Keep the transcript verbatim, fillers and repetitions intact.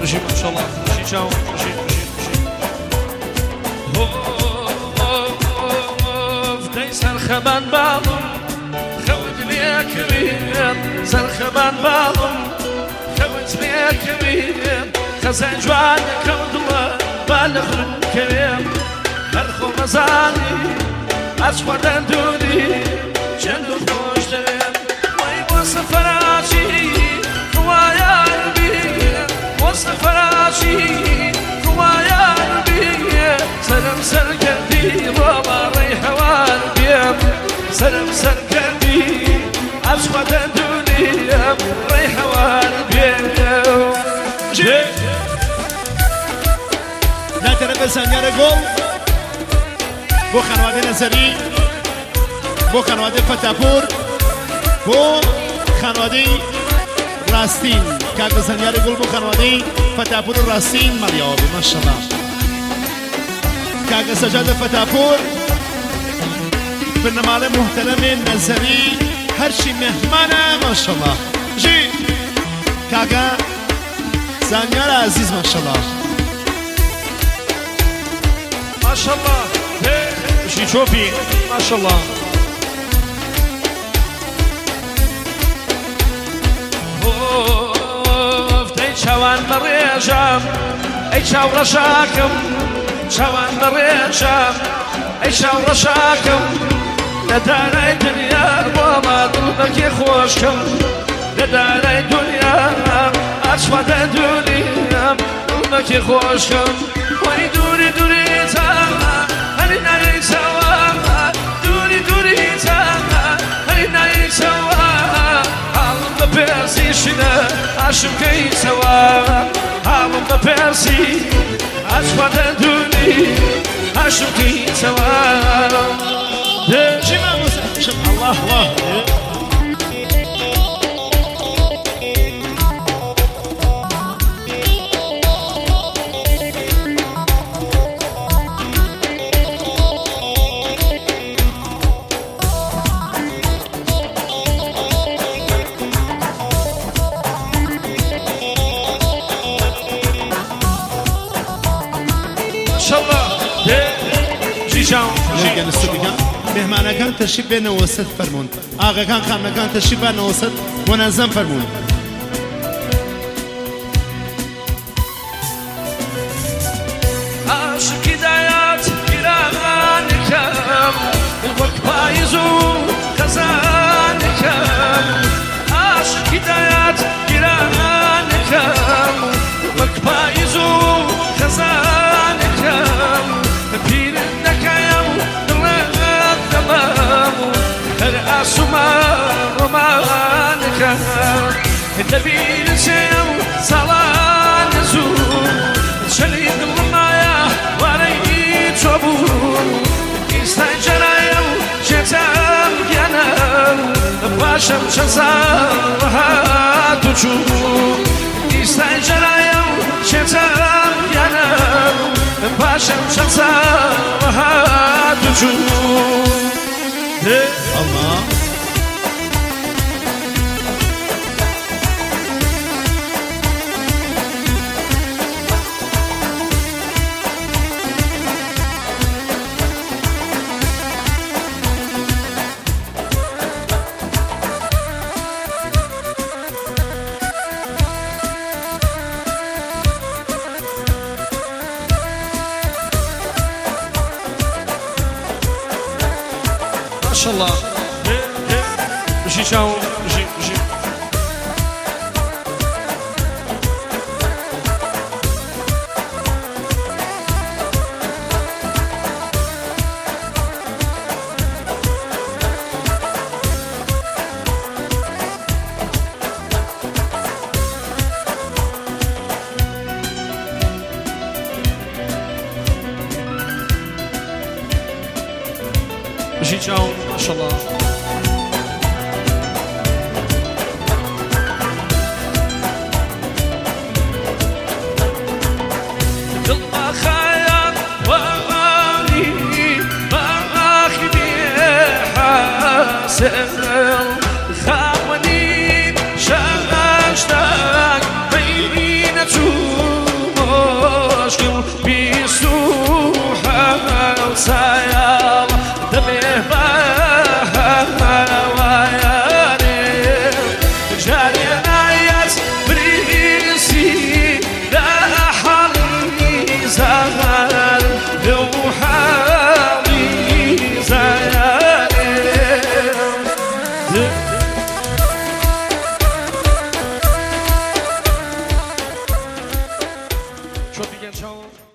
بشي ما شاء الله بشي شاو بشي بشي بشي بدي سرخبان بالم خود لي كبير سرخبان بالم خود لي كبير خزان جوان كودوا بالخر كريم هرخو مزاني أصفر دندوني جندو خوش دريم وي وصف فراشي خوايا البير وصف فراشي خوايا البير سلم سر قلبي بابا ريحة والبير سلم سر قلبي أصفر دندوني ريحة والبير جي ناتر بزنگار گل بو خانواده نظری بو خانواده فتاپور بو خانواده راستین که بزنگار گل بو خانواده فتاپور راستین ملیابی ماشاءالله که سجاد فتاپور برنامه محترم نظری هرچی مهمانه ماشاءالله جی کاغا زنگار عزیز ماشاءالله ما شاء الله شي شوفي ما شاء الله فتي شوان مريجام اي شاو رشاكم شوان مريجام اي شاو رشاكم لداري دنيا بابا قلبك يخوشكم لداري دنيا أشفى دنيا قلبك يخوشكم وي دوري دوري تاما هني ناي سوا دوري دوري تاما هني ناي سوا عالم ببرسي شنا عشم كي سوا عالم ببرسي أشفى دوني عشم كي سوا شما موسى الله الله مهمانەکان تەشریف بێنەوە وەسەد فەرموون ئاغاکان خانەکان تەشریف بێنەوە وەسەد مۆنەزەم فەرموون عاشقی دایات گیرانەکەم وەک پاییز و خەزانەکەم عاشقی دایات گیرانەکەم وەک پاییز و خەزانەکەم پیرت نەکەم سما رومانك الدبير سيم صلان زور شليد المايا وريت شبور استنجر يوم شتام ينام باشم شزارها تجور استنجر يوم شتام ينام باشم شزارها تجور الله ما شاء الله بشي شاو بشي بشي بشي شاو ما شاء الله خاوني شاشتك بيني نتوب شو دیگه چاو